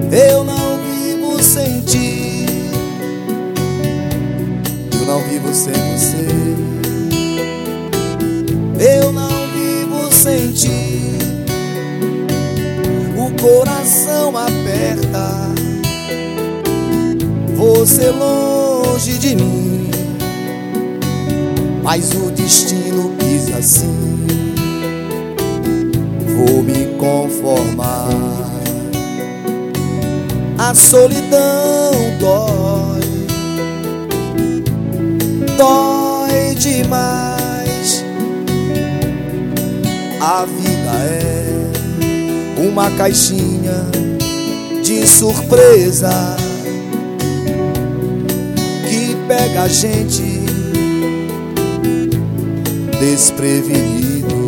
Eu não vivo sem ti, eu não vivo sem você. Eu não vivo sem ti, o coração aperta, você longe de mim, mas o destino quis assim. Vou me conformar. A solidão dói, dói demais. A vida é uma caixinha de surpresa que pega a gente desprevenido.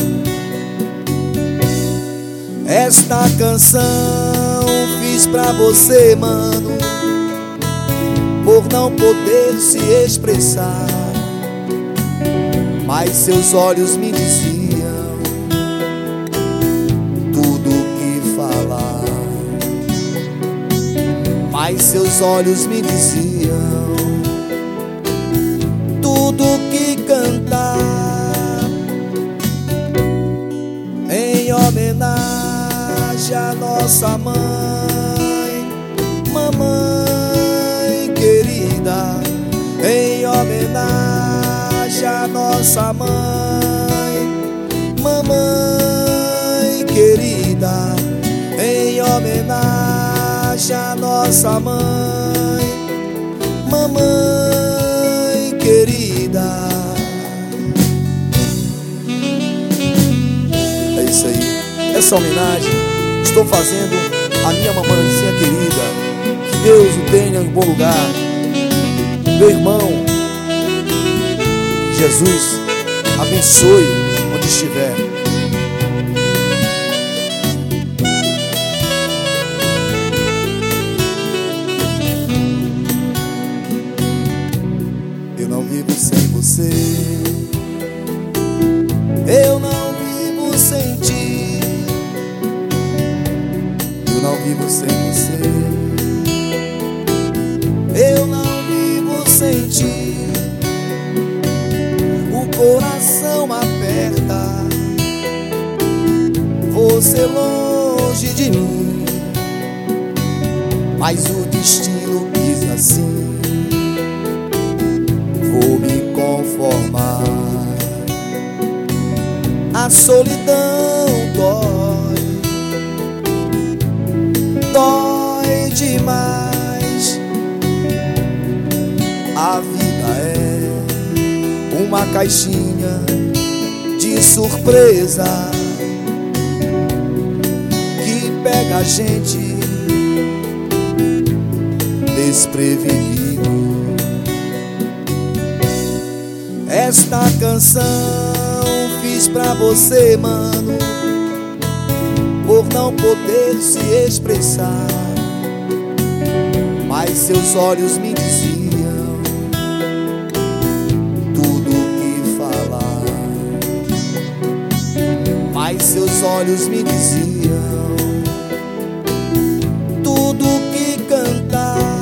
Esta canção fiz pra você, mano, por não poder se expressar, mas seus olhos me diziam tudo o que falar. Mas seus olhos me diziam tudo o que cantar. Em homenagem a nossa mãe, mamãe querida. Em homenagem a nossa mãe, mamãe querida. Em homenagem a nossa mãe, mamãe querida. É isso aí, essa homenagem estou fazendo à minha mamãezinha querida. Que Deus o tenha em bom lugar. Meu irmão, Jesus abençoe onde estiver. Eu não vivo sem você, eu não vivo sem ti, eu não vivo sem você, eu não vivo sem ti. O coração aperta, você longe de mim, mas o destino quis assim. Vou me conformar. A solidão dói, dói demais. A vida é uma caixinha de surpresa que pega a gente desprevenido. Esta canção fiz pra você, mano, por não poder se expressar, mas seus olhos me diziam tudo o que falar. Mas seus olhos me diziam tudo o que cantar.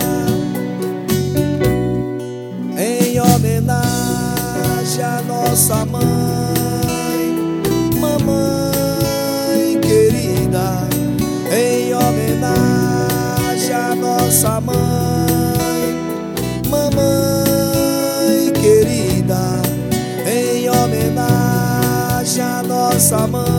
Em homenagem a nossa mãe, mamãe querida. Em homenagem a nossa mãe, mamãe querida. Em homenagem a nossa mãe,